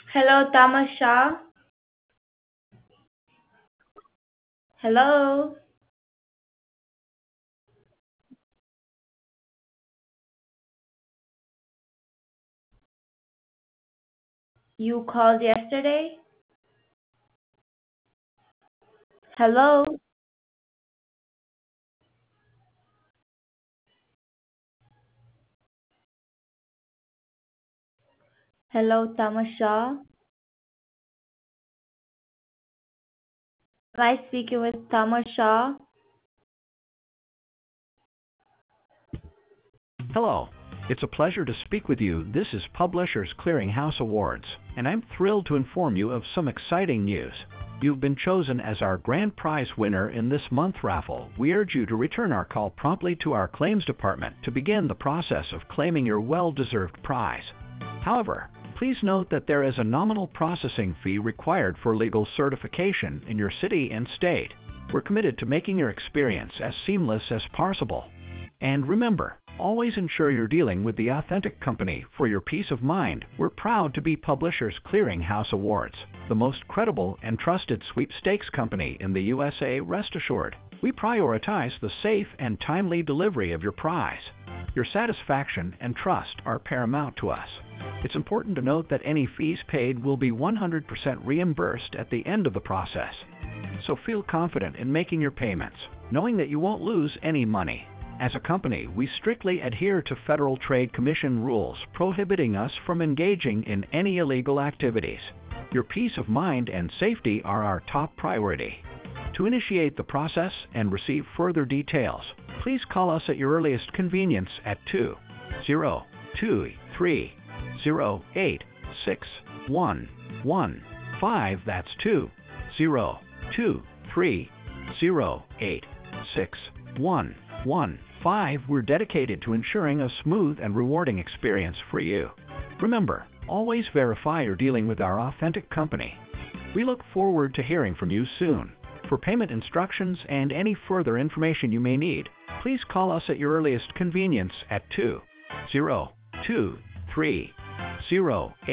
Hello, Thomas Shaw. Hello. You called yesterday? Hello. Hello, Thomas Shaw. Am I speaking with Thomas Shaw? Hello. It's a pleasure to speak with you. This is Publishers Clearinghouse Awards, and I'm thrilled to inform you of some exciting news. You've been chosen as our grand prize winner in this month's raffle. We urge you to return our call promptly to our claims department to begin the process of claiming your well-deserved prize. However, please note that there is a nominal processing fee required for legal certification in your city and state. We're committed to making your experience as seamless as possible. And remember, always ensure you're dealing with the authentic company for your peace of mind. We're proud to be Publishers Clearinghouse Awards, the most credible and trusted sweepstakes company in the USA. Rest assured, we prioritize the safe and timely delivery of your prize. Your satisfaction and trust are paramount to us. It's important to note that any fees paid will be 100% reimbursed at the end of the process. So feel confident in making your payments, knowing that you won't lose any money. As a company, we strictly adhere to Federal Trade Commission rules prohibiting us from engaging in any illegal activities. Your peace of mind and safety are our top priority. To initiate the process and receive further details, please call us at your earliest convenience at 202-308-6115. That's 202-308-6115. We're dedicated to ensuring a smooth and rewarding experience for you. Remember, always verify you're dealing with our authentic company. We look forward to hearing from you soon. For payment instructions and any further information you may need, please call us at your earliest convenience at 202-308